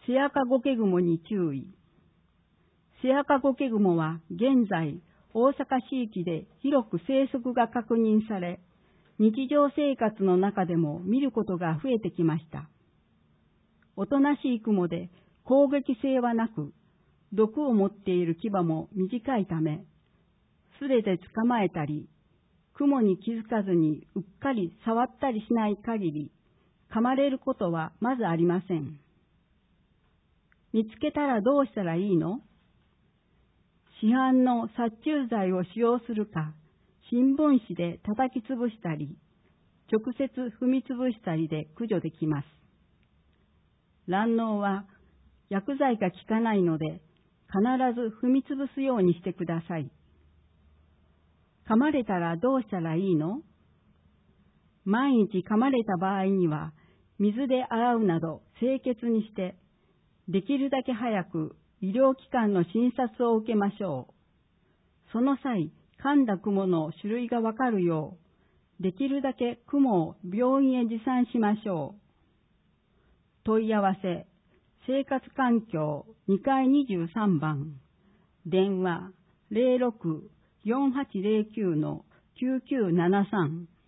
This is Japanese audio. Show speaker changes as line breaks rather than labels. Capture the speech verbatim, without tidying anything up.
セアカゴケグモに注意。セアカゴケグモは現在、大阪市域で広く生息が確認され、日常生活の中でも見ることが増えてきました。おとなしいクモで攻撃性はなく、毒を持っている牙も短いため、素手で捕まえたり、クモに気づかずにうっかり触ったりしない限り、噛まれることはまずありません。見つけたらどうしたらいいの？市販の殺虫剤を使用するか、新聞紙で叩き潰したり、直接踏み潰したりで駆除できます。卵嚢は薬剤が効かないので、必ず踏み潰すようにしてください。噛まれたらどうしたらいいの？毎日噛まれた場合には、水で洗うなど清潔にして、できるだけ早く医療機関の診察を受けましょう。その際、噛んだクモの種類がわかるよう、できるだけクモを病院へ持参しましょう。問い合わせ、生活環境にかいにじゅうさんばん、電話 ゼロろく よんはちゼロきゅう きゅうきゅうななさん